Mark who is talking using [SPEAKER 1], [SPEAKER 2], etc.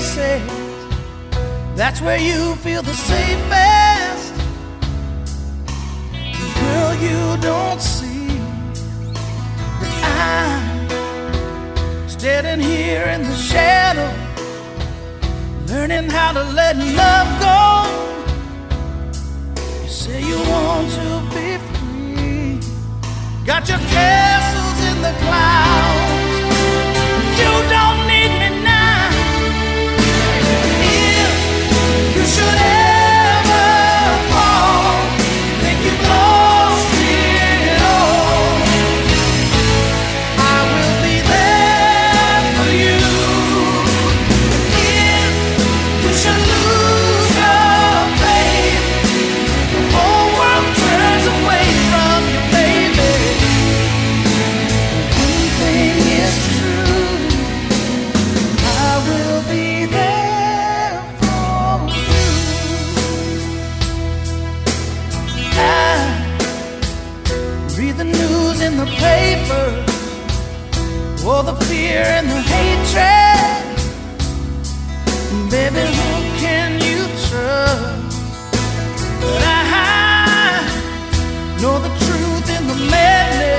[SPEAKER 1] places, that's where you feel the safest. Girl, you don't see that I'm standing here in the shadow, learning how to let love go. You say you want to be free, got your castles in the clouds. You don't need me now. If you should ever fall, think you've lost it all, I will be there for you. If you should lose your faith, the whole world turns away from you, baby. One thing is true, I will be there for you. I read the news in the paper, all the fear and the hatred. Baby, who can you trust? But I know the truth in the madness.